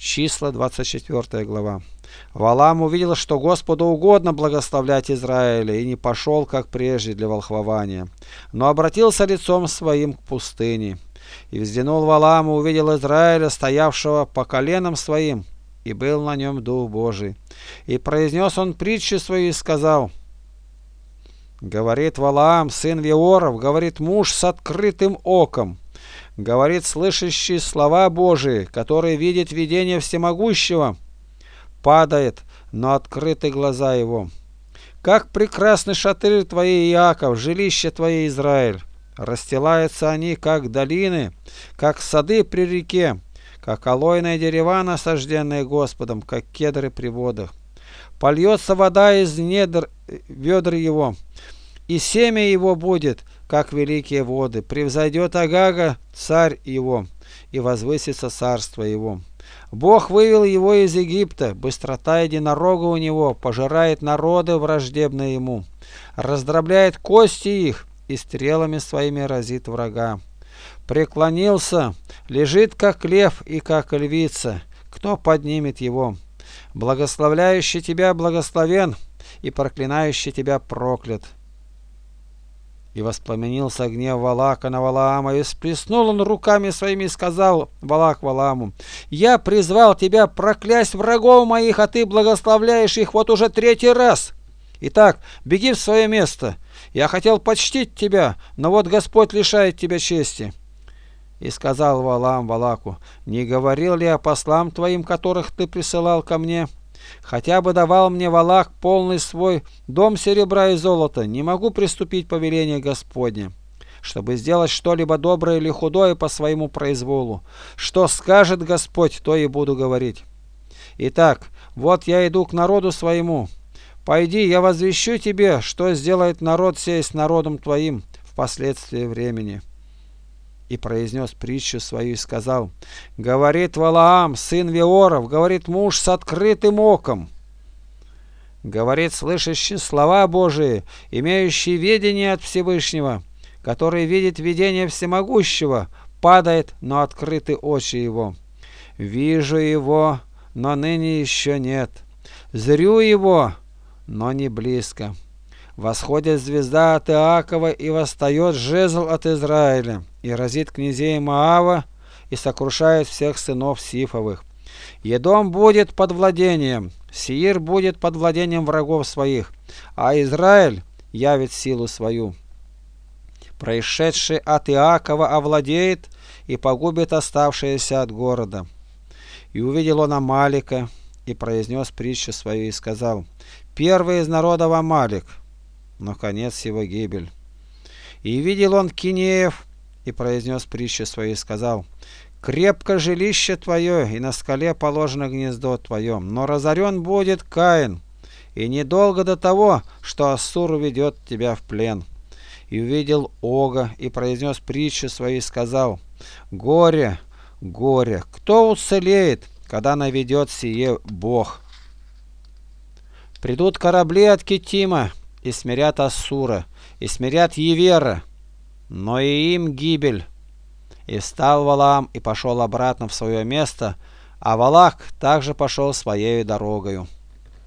Числа, 24 глава. Валаам увидел, что Господу угодно благословлять Израиля, и не пошел, как прежде, для волхвования, но обратился лицом своим к пустыне. И взглянул Валаам и увидел Израиля, стоявшего по коленам своим, и был на нем Дух Божий. И произнес он притчу свою и сказал: говорит Валаам, сын Веоров, говорит муж с открытым оком, говорит слышащий слова Божии, который видит видение всемогущего, падает, но открыты глаза его. Как прекрасны шатры твои, Иаков, жилище твое, Израиль! Расстилаются они, как долины, как сады при реке, как алойные дерева, насажденные Господом, как кедры при водах. Польется вода из недр ведр его, и семя его будет, как великие воды. Превзойдет Агага, царь его, и возвысится царство его. Бог вывел его из Египта, быстрота единорога у него, пожирает народы враждебные ему, раздробляет кости их и стрелами своими разит врага. Преклонился, лежит как лев и как львица, кто поднимет его? Благословляющий тебя благословен, и проклинающий тебя проклят. И воспламенился гнев Валака на Валаама, и всплеснул он руками своими, и сказал Валак Валааму: я призвал тебя проклясть врагов моих, а ты благословляешь их вот уже 3-й раз. Итак, беги в свое место. Я хотел почтить тебя, но вот Господь лишает тебя чести. И сказал Валаам Валаку: не говорил ли я послам твоим, которых ты присылал ко мне? Хотя бы давал мне Валак полный свой дом серебра и золота, не могу приступить повеление Господне, чтобы сделать что-либо доброе или худое по своему произволу. Что скажет Господь, то и буду говорить. Итак, вот я иду к народу своему. Пойди, я возвещу тебе, что сделает народ сей с народом твоим впоследствии времени. И произнес притчу свою и сказал: говорит Валаам, сын Веоров, говорит муж с открытым оком, говорит слышащий слова Божии, имеющий ведение от Всевышнего, который видит видение всемогущего, падает, но открыты очи его. Вижу его, но ныне еще нет. Зрю его, но не близко. Восходит звезда от Иакова, и восстает жезл от Израиля, и разит князей Моава, и сокрушает всех сынов Сифовых. Едом будет под владением, Сеир будет под владением врагов своих, а Израиль явит силу свою. Происшедший от Иакова овладеет и погубит оставшиеся от города. И увидел он Амалика, и произнес притчу свою и сказал: первый из народов Амалик, но конец его гибель. И видел он Кинеев, и произнес притчу свою и сказал: крепко жилище твое, и на скале положено гнездо твое, но разорен будет Каин, и недолго до того, что Ассур уведет тебя в плен. И увидел Ога, и произнес притчу свою и сказал: горе, горе, кто уцелеет, когда наведет сие Бог? Придут корабли от Китима, и смирят Ассура, и смирят Евера, но и им гибель. И встал Валаам и пошел обратно в свое место, а Валак также пошел своею дорогою.